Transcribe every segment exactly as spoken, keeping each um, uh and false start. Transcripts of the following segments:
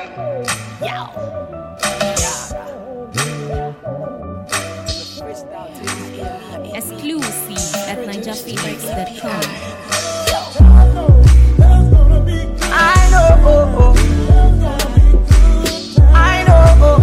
Exclusive at ninja phoenix dot com. I know, oh, oh. I know, oh.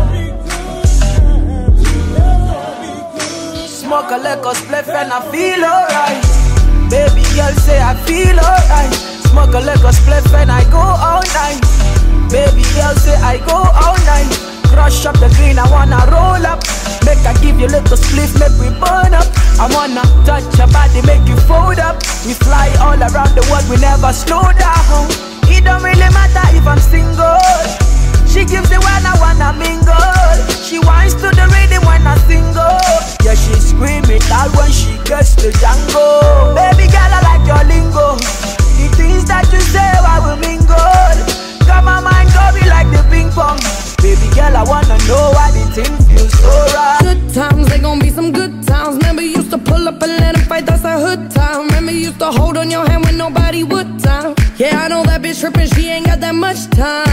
Smoke a liquor spliff and I feel alright. Baby girl say I feel alright. Smoke a liquor spliff and I go all night. Baby girl say I go all night. Crush up the green, I wanna roll up. Make I give you little spliff, make we burn up. I wanna touch your body, make you fold up. We fly all around the world, we never slow down. It don't really matter if I'm single. She gives it when I wanna mingle. She whines to the rhythm when I single. Yeah, she screaming loud when she gets the jangle. Baby girl, I like your lingo. The things that you say, I will mingle. Got my mind going like the ping pong. Baby girl, I wanna know why the thing feels so right. Good times, they gon' be some good times. Remember you used to pull up and let him fight, that's a hood time. Remember you used to hold on your hand when nobody would time. Yeah, I know that bitch trippin', she ain't got that much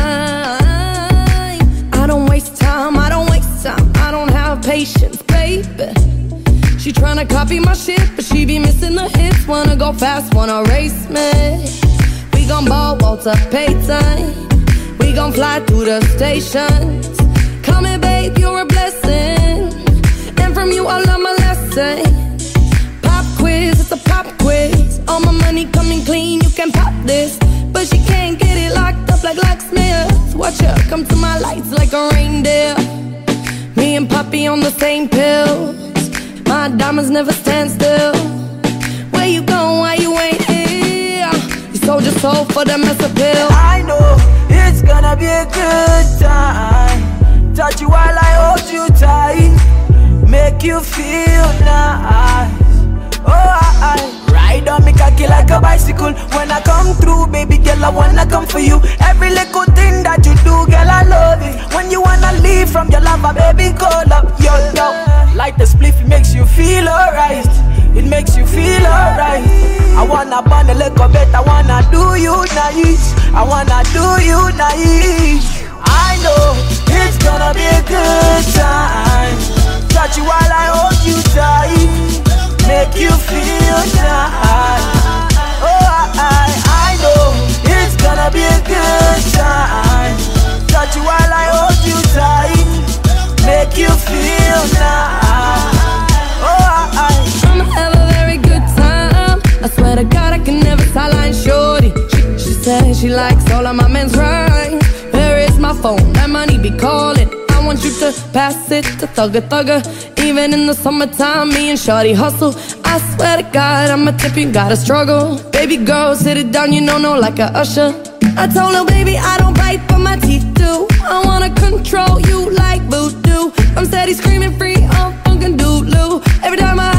time. I don't waste time, I don't waste time. I don't have patience, baby. She tryna copy my shit, but she be missing the hits. Wanna go fast, wanna race me. We gon' ball, Walter Payton. We gon' fly through the stations. Call me babe, you're a blessing. And from you I learn my lesson. Pop quiz, it's a pop quiz. All my money coming clean, you can pop this. But she can't get it locked up like locksmith. Watch her come to my lights like a reindeer. Me and Poppy on the same pills. My diamonds never stand still. Where you going, why you ain't here? You sold your soul for the mess appeal. I know it's gonna be a good time. Touch you while I hold you tight. Make you feel nice. Oh, I, I ride on me cocky like a bicycle. When I come through, baby girl, I wanna come for you. Every little thing that you do, girl, I love it. When you wanna leave from your lover, baby, call up. Yo, yo, like the spliff, it makes you feel alright. It makes you feel alright. I wanna burn a little bit, I wanna do you nice. I wanna do you nice. I know it's gonna be a good time. Touch you while I hold you tight. Make you feel nice. Oh, I, I know it's gonna be a good time. Touch you while I hold you tight. Make you feel nice. Oh, I, I'ma have a very good time. I swear to God I can never sideline shorty. She, she said she likes all of my men's rhymes. Where is my phone? That money be calling. I want you to pass it to Thugger Thugger. Even in the summertime, me and Shorty hustle. I swear to God, I'ma tip you, gotta struggle. Baby girl, sit it down, you know, no, like a usher. I told her, baby, I don't bite, but my teeth do. I wanna control you like voodoo. I'm steady screaming free, I'm funkin' doodloo. Every time I